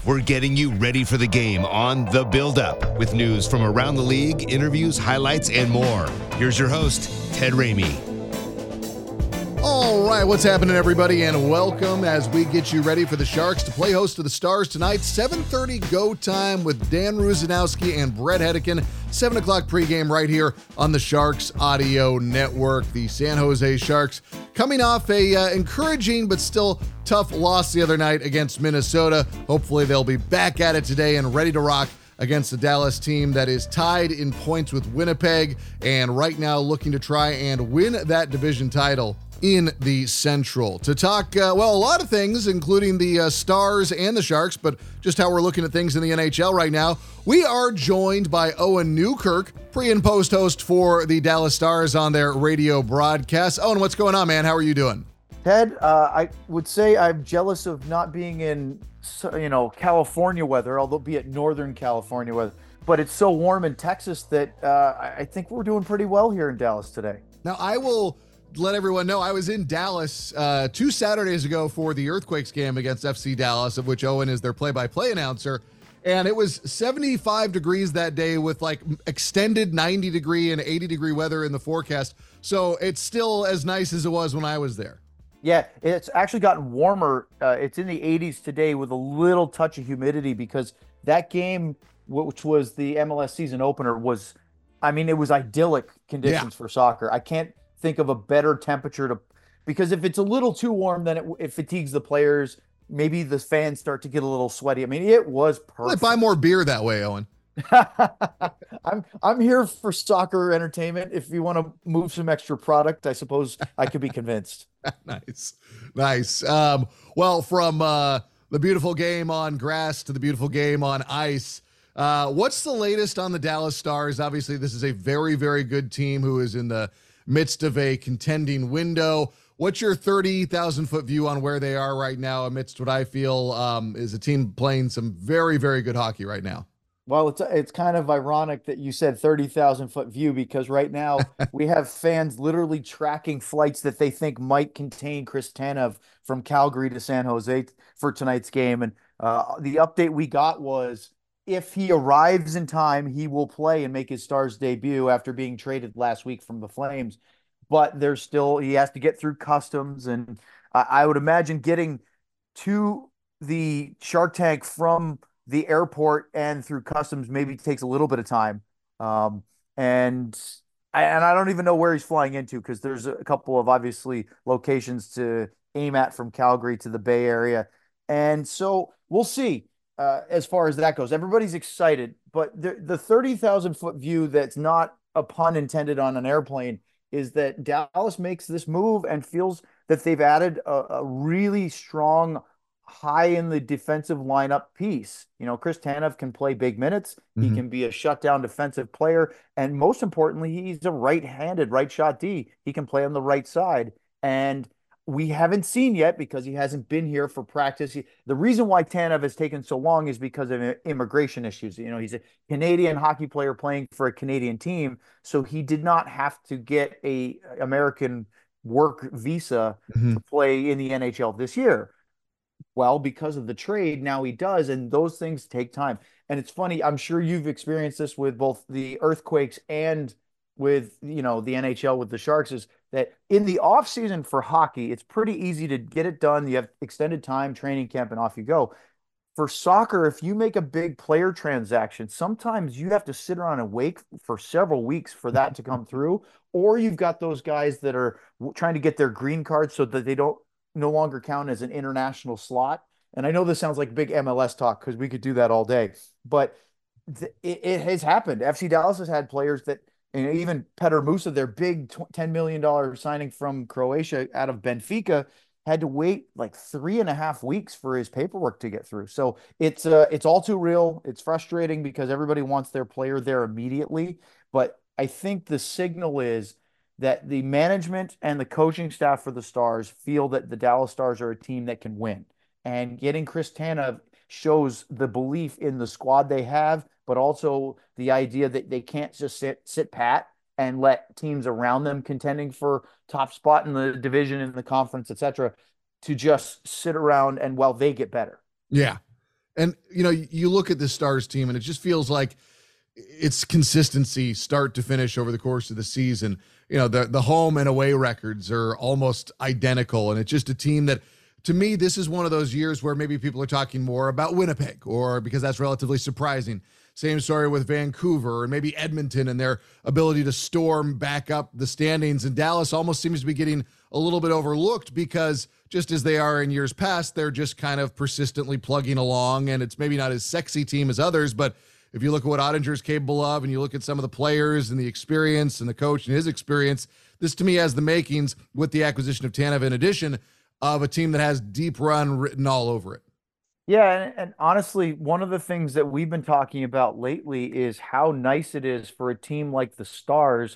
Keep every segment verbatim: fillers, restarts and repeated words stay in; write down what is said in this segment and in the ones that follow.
We're getting you ready for the game on The Build Up with news from around the league, interviews, highlights, and more. Here's your host, Ted Ramey. All right, what's happening, everybody, and welcome as we get you ready for the Sharks to play host to the Stars tonight. seven thirty go time with Dan Rusanowski and Brett Hedican. seven o'clock pregame right here on the Sharks Audio Network. The San Jose Sharks coming off a uh, encouraging but still tough loss the other night against Minnesota. Hopefully they'll be back at it today and ready to rock against the Dallas team that is tied in points with Winnipeg and right now looking to try and win that division title in the Central. To talk, uh, well, a lot of things, including the uh, Stars and the Sharks, but just how we're looking at things in the N H L right now, we are joined by Owen Newkirk, pre- and post host for the Dallas Stars on their radio broadcast. Owen, what's going on, man? How are you doing? Ted, uh, I would say I'm jealous of not being in, you know, California weather, although be it Northern California weather. But it's so warm in Texas that uh, I think we're doing pretty well here in Dallas today. Now, I will let everyone know I was in Dallas uh, two Saturdays ago for the Earthquakes game against F C Dallas, of which Owen is their play-by-play announcer. And it was seventy-five degrees that day with like extended ninety degree and eighty degree weather in the forecast. So it's still as nice as it was when I was there. Yeah, it's actually gotten warmer. Uh, it's in the eighties today with a little touch of humidity because that game, which was the M L S season opener, was, I mean, it was idyllic conditions yeah. for soccer. I can't think of a better temperature to, because if it's a little too warm, then it, it fatigues the players. Maybe the fans start to get a little sweaty. I mean, it was perfect. Buy more beer that way, Owen. I'm I'm here for soccer entertainment. If you want to move some extra product, I suppose I could be convinced. Nice, nice. Um, well, from uh, the beautiful game on grass to the beautiful game on ice, uh, what's the latest on the Dallas Stars? Obviously, this is a very, very good team who is in the midst of a contending window. What's your thirty thousand foot view on where they are right now amidst what I feel um, is a team playing some very, very good hockey right now? Well, it's it's kind of ironic that you said thirty thousand foot view because right now we have fans literally tracking flights that they think might contain Chris Tanev from Calgary to San Jose for tonight's game. And uh, the update we got was if he arrives in time, he will play and make his Stars debut after being traded last week from the Flames. But there's still, he has to get through customs. And I, I would imagine getting to the Shark Tank from the airport and through customs maybe takes a little bit of time. Um, and I, and I don't even know where he's flying into because there's a couple of obviously locations to aim at from Calgary to the Bay Area. And so we'll see. Uh, as far as that goes, everybody's excited, but the, the thirty thousand foot view that's not a pun intended on an airplane is that Dallas makes this move and feels that they've added a, a really strong, high in the defensive lineup piece. You know, Chris Tanev can play big minutes. Mm-hmm. He can be a shutdown defensive player. And most importantly, he's a right-handed, right shot D. He can play on the right side. And we haven't seen yet because he hasn't been here for practice. He, the reason why Tanev has taken so long is because of immigration issues. You know, he's a Canadian hockey player playing for a Canadian team, so he did not have to get a American work visa mm-hmm. to play in the N H L this year. Well, because of the trade, now he does, and those things take time. And it's funny, I'm sure you've experienced this with both the Earthquakes and with, you know, the N H L with the Sharks, is that in the off season for hockey, it's pretty easy to get it done. You have extended time, training camp, and off you go. For soccer, if you make a big player transaction, sometimes you have to sit around and wait for several weeks for that to come through, or you've got those guys that are trying to get their green card so that they don't no longer count as an international slot. And I know this sounds like big M L S talk because we could do that all day, but th- it, it has happened. F C Dallas has had players that, and even Petr Musa, their big ten million dollars signing from Croatia out of Benfica, had to wait like three and a half weeks for his paperwork to get through. So it's uh, it's all too real. It's frustrating because everybody wants their player there immediately. But I think the signal is that the management and the coaching staff for the Stars feel that the Dallas Stars are a team that can win. And getting Chris Tanev shows the belief in the squad they have, but also the idea that they can't just sit sit pat and let teams around them contending for top spot in the division, in the conference, et cetera, to just sit around and, well, they get better. Yeah. And, you know, you look at the Stars team and it just feels like it's consistency start to finish over the course of the season. You know, the, the home and away records are almost identical. And it's just a team that, to me, this is one of those years where maybe people are talking more about Winnipeg, or because that's relatively surprising. Same story with Vancouver and maybe Edmonton and their ability to storm back up the standings. And Dallas almost seems to be getting a little bit overlooked because, just as they are in years past, they're just kind of persistently plugging along. And it's maybe not as sexy team as others, but if you look at what Ottinger's capable of and you look at some of the players and the experience and the coach and his experience, this to me has the makings, with the acquisition of Tanev in addition, of a team that has deep run written all over it. Yeah, and, and honestly, one of the things that we've been talking about lately is how nice it is for a team like the Stars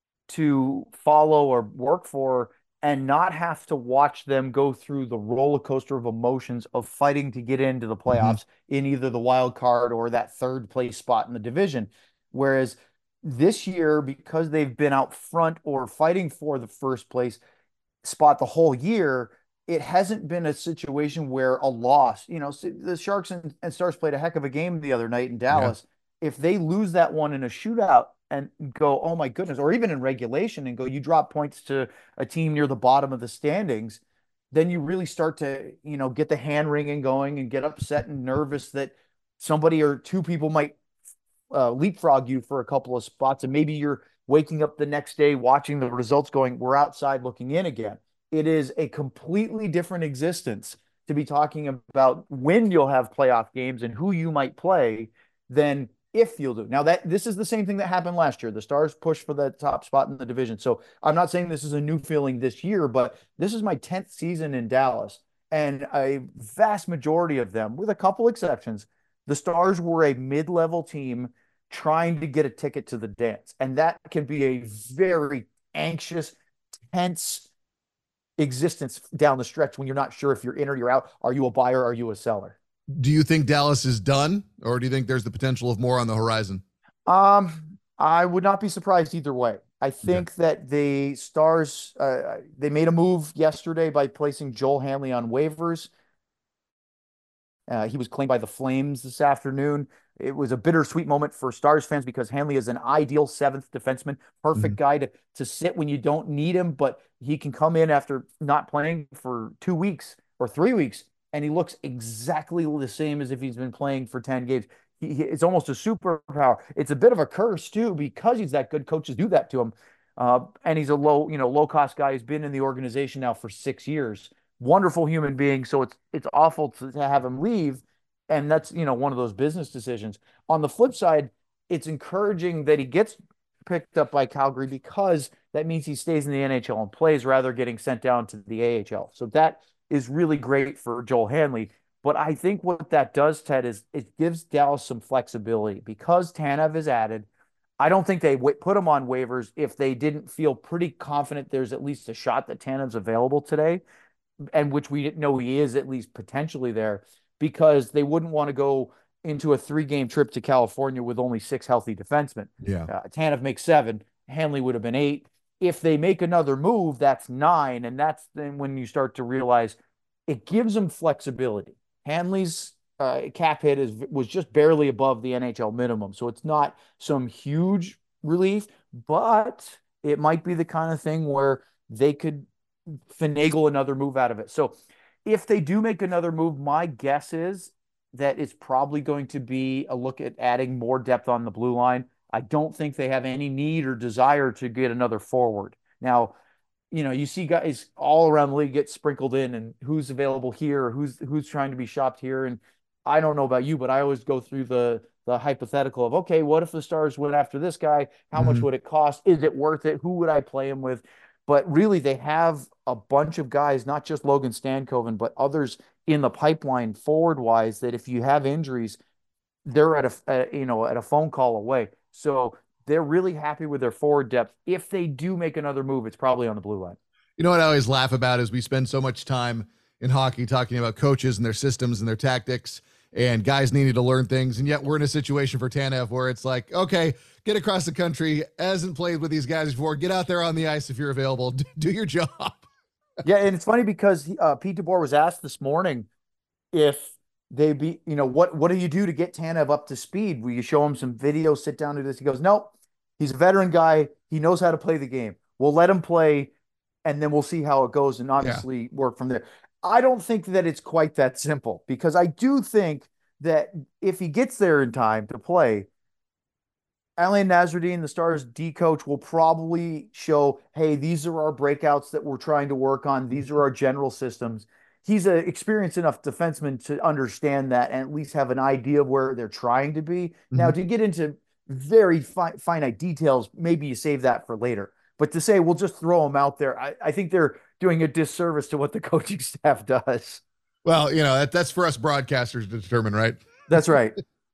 to follow or work for and not have to watch them go through the roller coaster of emotions of fighting to get into the playoffs mm-hmm. in either the wild card or that third place spot in the division. Whereas this year, because they've been out front or fighting for the first place spot the whole year, it hasn't been a situation where a loss, you know, the Sharks and, and Stars played a heck of a game the other night in Dallas. Yeah. If they lose that one in a shootout and go, oh my goodness, or even in regulation and go, you drop points to a team near the bottom of the standings, then you really start to, you know, get the hand wringing going and get upset and nervous that somebody or two people might uh, leapfrog you for a couple of spots. And maybe you're waking up the next day watching the results going, we're outside looking in again. It is a completely different existence to be talking about when you'll have playoff games and who you might play than if you'll do. Now, that this is the same thing that happened last year. The Stars pushed for the top spot in the division. So I'm not saying this is a new feeling this year, but this is my tenth season in Dallas. And a vast majority of them, with a couple exceptions, the Stars were a mid-level team trying to get a ticket to the dance. And that can be a very anxious, tense existence down the stretch when you're not sure if you're in or you're out. Are you a buyer? Are you a seller? Do you think Dallas is done, or do you think there's the potential of more on the horizon? Um, I would not be surprised either way. I think yeah. that the Stars, uh, they made a move yesterday by placing Joel Hanley on waivers. Uh, he was claimed by the Flames this afternoon. It was a bittersweet moment for Stars fans because Hanley is an ideal seventh defenseman, perfect mm-hmm. guy to, to sit when you don't need him, but he can come in after not playing for two weeks or three weeks, and he looks exactly the same as if he's been playing for ten games. He, he, it's almost a superpower. It's a bit of a curse, too, because he's that good. Coaches do that to him. Uh, and he's a low, you know, low-cost guy who's been in the organization now for six years. Wonderful human being, so it's it's awful to, to have him leave, and that's, you know, one of those business decisions. On the flip side, it's encouraging that he gets picked up by Calgary because that means he stays in the N H L and plays rather getting sent down to the A H L. So that is really great for Joel Hanley. But I think what that does, Ted, is it gives Dallas some flexibility because Tanev is added. I don't think they w- put him on waivers if they didn't feel pretty confident there's at least a shot that Tanev's available today, and which we didn't know he is at least potentially there, because they wouldn't want to go into a three-game trip to California with only six healthy defensemen. Yeah. Uh, Tanev makes seven. Hanley would have been eight. If they make another move, that's nine, and that's then when you start to realize it gives them flexibility. Hanley's uh, cap hit is was just barely above the N H L minimum, so it's not some huge relief, but it might be the kind of thing where they could finagle another move out of it. So if they do make another move, my guess is that it's probably going to be a look at adding more depth on the blue line. I don't think they have any need or desire to get another forward. Now, you know, you see guys all around the league get sprinkled in and who's available here, who's who's trying to be shopped here. And I don't know about you, but I always go through the the hypothetical of, okay, what if the Stars went after this guy? How mm-hmm. much would it cost? Is it worth it? Who would I play him with? But really, they have a bunch of guys, not just Logan Stankoven, but others in the pipeline forward-wise that if you have injuries, they're at a, a you know at a phone call away. So they're really happy with their forward depth. If they do make another move, it's probably on the blue line. You know what I always laugh about is we spend so much time in hockey talking about coaches and their systems and their tactics and guys needing to learn things. And yet we're in a situation for Tanev where it's like, okay, get across the country, hasn't played with these guys before. Get out there on the ice if you're available. Do your job. Yeah, and it's funny because uh, Pete DeBoer was asked this morning if they be, you know, what what do you do to get Tanev up to speed? Will you show him some video, sit down to this? He goes, nope. He's a veteran guy. He knows how to play the game. We'll let him play, and then we'll see how it goes, and Yeah. obviously work from there. I don't think that it's quite that simple because I do think that if he gets there in time to play, Alain Nasruddin, the Stars D coach, will probably show, hey, these are our breakouts that we're trying to work on. These are our general systems. He's an experienced enough defenseman to understand that and at least have an idea of where they're trying to be. Now, Mhm. to get into very fi- finite details, maybe you save that for later. But to say we'll just throw them out there, I, I think they're doing a disservice to what the coaching staff does. Well, you know, that, that's for us broadcasters to determine, right? That's right.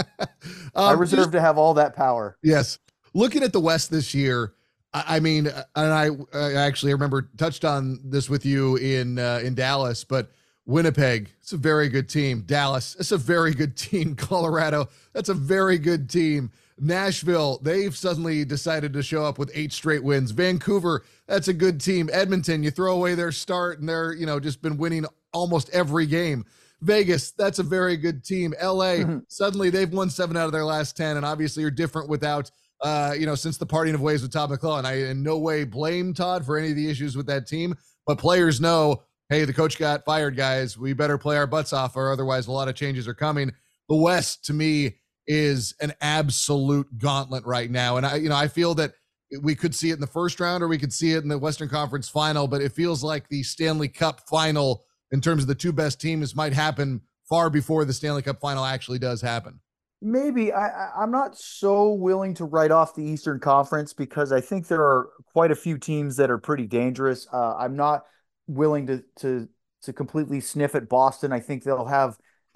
I um, reserve just, to have all that power. yes. Looking at the West this year, I, I mean, and I, I actually remember touched on this with you in uh, in Dallas, but Winnipeg, it's a very good team. Dallas, it's a very good team. Colorado, that's a very good team. Nashville, they've suddenly decided to show up with eight straight wins. Vancouver, that's a good team. Edmonton, you throw away their start and they're, you know, just been winning almost every game. Vegas, that's a very good team. L A, suddenly they've won seven out of their last ten, and obviously you're different without, uh, you know, since the parting of ways with Todd McClellan. I in no way blame Todd for any of the issues with that team, but players know, hey, the coach got fired, guys. We better play our butts off, or otherwise a lot of changes are coming. The West, to me, is an absolute gauntlet right now, and I, you know, I feel that we could see it in the first round, or we could see it in the Western Conference Final, but it feels like the Stanley Cup Final, in terms of the two best teams, might happen far before the Stanley Cup Final actually does happen. Maybe I, I- I'm not so willing to write off the Eastern Conference because I think there are quite a few teams that are pretty dangerous. Uh, I'm not willing to to to completely sniff at Boston. I think they'll have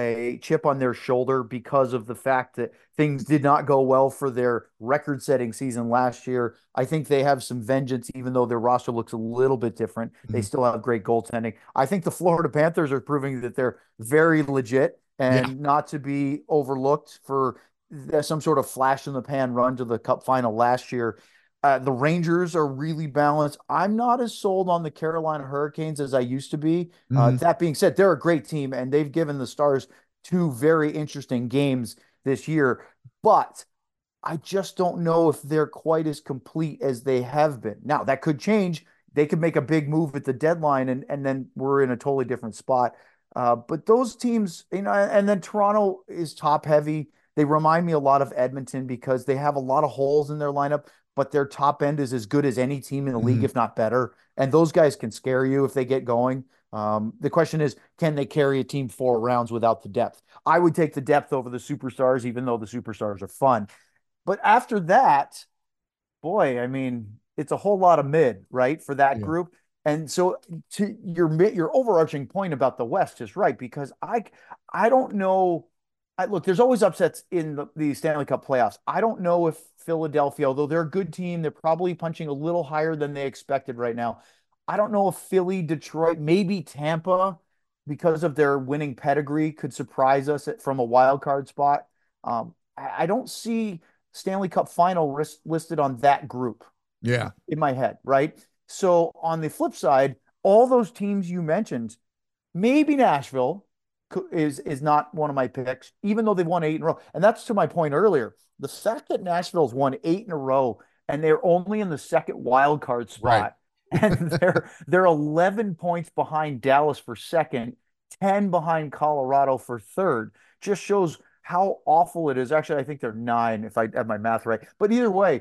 a chip on their shoulder because of the fact that things did not go well for their record-setting season last year. I think they have some vengeance, even though their roster looks a little bit different. They Mhm. still have great goaltending. I think the Florida Panthers are proving that they're very legit Yeah. and not to be overlooked for some sort of flash in the pan run to the Cup final last year. Uh, the Rangers are really balanced. I'm not as sold on the Carolina Hurricanes as I used to be. Uh, Mhm. that being said, they're a great team and they've given the Stars two very interesting games this year. But I just don't know if they're quite as complete as they have been. Now, that could change. They could make a big move at the deadline, and, and then we're in a totally different spot. Uh, but those teams, you know, and then Toronto is top heavy. They remind me a lot of Edmonton because they have a lot of holes in their lineup, but their top end is as good as any team in the league, Mhm. if not better. And those guys can scare you if they get going. Um, the question is, can they carry a team four rounds without the depth? I would take the depth over the superstars, even though the superstars are fun. But after that, boy, I mean, it's a whole lot of mid, right, for that Yeah. group. And so to your your overarching point about the West is right because I I don't know. I, look, there's always upsets in the, the Stanley Cup playoffs. I don't know if Philadelphia, although they're a good team, they're probably punching a little higher than they expected right now. I don't know if Philly, Detroit, maybe Tampa, because of their winning pedigree, could surprise us at, from a wild card spot. Um, I, I don't see Stanley Cup final ris- listed on that group Yeah. in my head, right? So on the flip side, all those teams you mentioned, maybe Nashville is is not one of my picks, even though they've won eight in a row. And that's to my point earlier. The fact that Nashville's won eight in a row and they're only in the second wild card Right. spot, and they're they're eleven points behind Dallas for second, ten behind Colorado for third, just shows how awful it is. Actually, I think they're nine if I have my math right. But either way,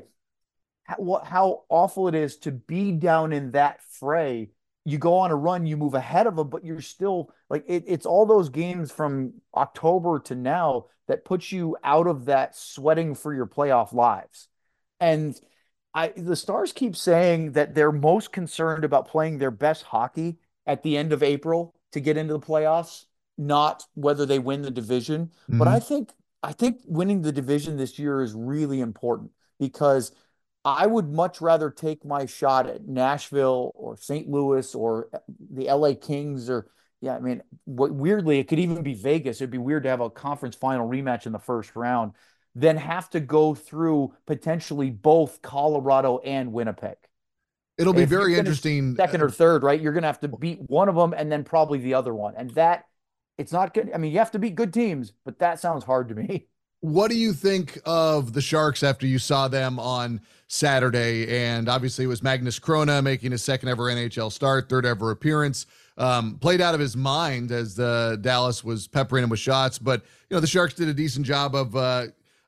how, how awful it is to be down in that fray. You go on a run, you move ahead of them, but you're still like it, it's all those games from October to now that puts you out of that sweating for your playoff lives. And I the Stars keep saying that they're most concerned about playing their best hockey at the end of April to get into the playoffs, not whether they win the division. But I Mhm. think I think winning the division this year is really important because I would much rather take my shot at Nashville or Saint Louis or the L A Kings or yeah, I mean, what, weirdly, it could even be Vegas. It'd be weird to have a conference final rematch in the first round, then have to go through potentially both Colorado and Winnipeg. It'll be If you very finish interesting. second Uh, or third, right, you're going to have to beat one of them and then probably the other one. And that it's not good. I mean, you have to beat good teams, but that sounds hard to me. What do you think of the Sharks after you saw them on Saturday? And obviously it was Magnus Krona making his second ever N H L start, third ever appearance. Um, played out of his mind as the Dallas was peppering him with shots. But, you know, the Sharks did a decent job of uh,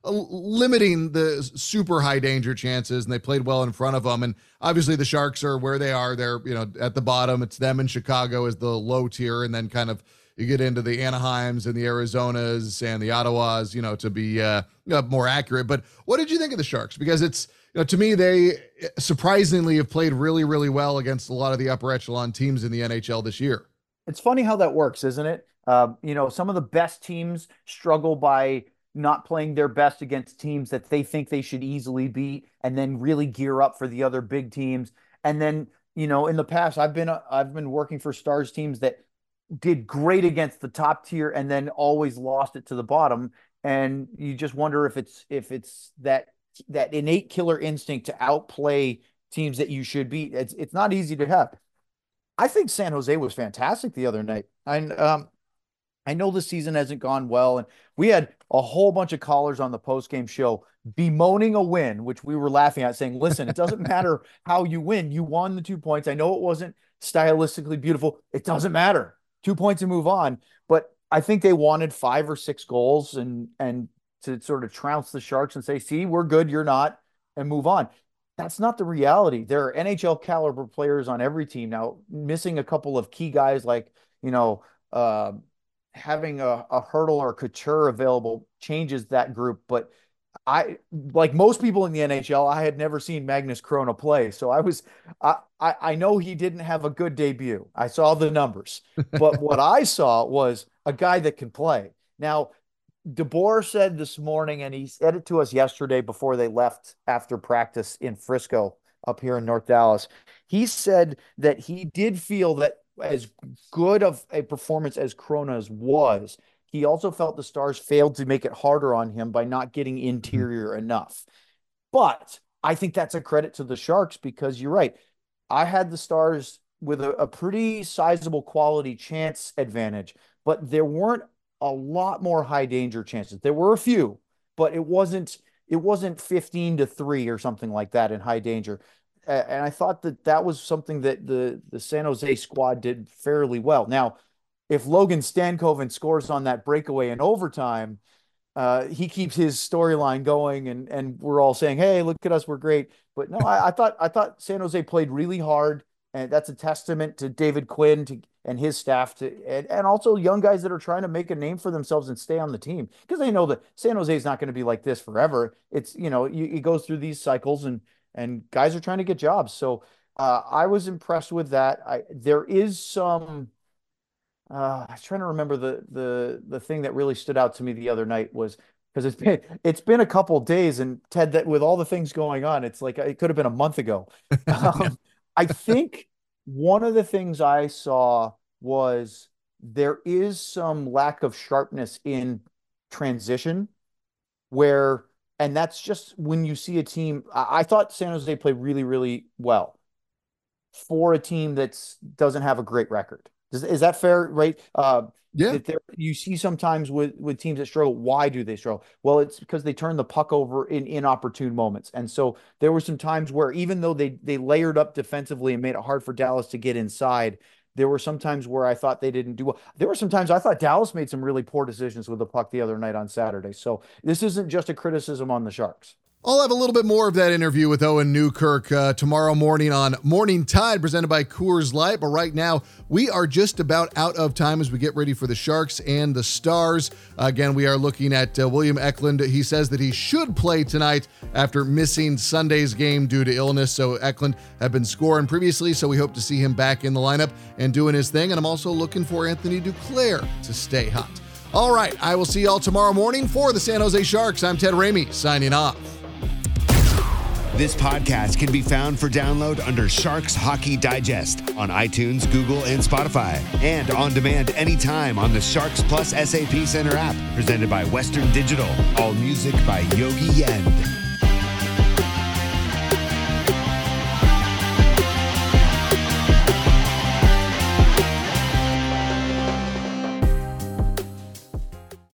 limiting the super high danger chances, and they played well in front of them. And obviously the Sharks are where they are. They're, you know, at the bottom. It's them and Chicago as the low tier, and then kind of you get into the Anaheims and the Arizonas and the Ottawas, you know, to be uh, more accurate. But what did you think of the Sharks? Because it's, you know, to me, they surprisingly have played really, really well against a lot of the upper echelon teams in the N H L this year. It's funny how that works, isn't it? Uh, you know, some of the best teams struggle by not playing their best against teams that they think they should easily beat, and then really gear up for the other big teams. And then, you know, in the past, I've been I've been working for Stars teams that did great against the top tier and then always lost it to the bottom. And you just wonder if it's if it's that that innate killer instinct to outplay teams that you should beat. It's it's not easy to have. I think San Jose was fantastic the other night. And um, I know the season hasn't gone well, and we had a whole bunch of callers on the postgame show bemoaning a win, which we were laughing at, saying, listen, it doesn't matter how you win. You won the two points. I know it wasn't stylistically beautiful. It doesn't matter. Two points and move on. But I think they wanted five or six goals and and to sort of trounce the Sharks and say, see, we're good, you're not, and move on. That's not the reality. There are N H L caliber players on every team. Now, missing a couple of key guys like, you know, uh, having a, a Hurdle or Couture available changes that group. But I, like most people in the N H L, I had never seen Magnus Krona play. So I was, I, I, I know he didn't have a good debut. I saw the numbers, but what I saw was a guy that can play. Now, DeBoer said this morning, and he said it to us yesterday before they left after practice in Frisco up here in North Dallas. He said that he did feel that as good of a performance as Krona's was, he also felt the Stars failed to make it harder on him by not getting interior mm-hmm. enough. But I think that's a credit to the Sharks, because you're right. I had the Stars with a, a pretty sizable quality chance advantage, but there weren't a lot more high danger chances. There were a few, but it wasn't, it wasn't fifteen to three or something like that in high danger. Uh, and I thought that that was something that the, the San Jose squad did fairly well. Now, if Logan Stankoven scores on that breakaway in overtime, uh, he keeps his storyline going, and and we're all saying, "Hey, look at us, we're great." But no, I, I thought I thought San Jose played really hard, and that's a testament to David Quinn to, and his staff, to and, and also young guys that are trying to make a name for themselves and stay on the team, because they know that San Jose is not going to be like this forever. It's, you know, you, it goes through these cycles, and and guys are trying to get jobs. So uh, I was impressed with that. I there is some. Uh, I was trying to remember the the the thing that really stood out to me the other night was, because it's been it's been a couple of days, and Ted, that with all the things going on, it's like it could have been a month ago. Um, I think one of the things I saw was there is some lack of sharpness in transition, where, and that's just when you see a team. I, I thought San Jose played really, really well for a team that's doesn't have a great record. Is, is that fair, right? Uh, yeah. There, you see sometimes with, with teams that struggle. Why do they struggle? Well, it's because they turn the puck over in inopportune moments. And so there were some times where, even though they they layered up defensively and made it hard for Dallas to get inside, there were some times where I thought they didn't do well. There were some times I thought Dallas made some really poor decisions with the puck the other night on Saturday. So this isn't just a criticism on the Sharks. I'll have a little bit more of that interview with Owen Newkirk uh, tomorrow morning on Morning Tide, presented by Coors Light. But right now, we are just about out of time as we get ready for the Sharks and the Stars. Uh, again, we are looking at uh, William Eklund. He says that he should play tonight after missing Sunday's game due to illness. So Eklund had been scoring previously, so we hope to see him back in the lineup and doing his thing. And I'm also looking for Anthony Duclair to stay hot. All right, I will see y'all tomorrow morning for the San Jose Sharks. I'm Ted Ramey, signing off. This podcast can be found for download under Sharks Hockey Digest on iTunes, Google, and Spotify, and on demand anytime on the Sharks Plus S A P Center app, presented by Western Digital. All music by Yogi Yend.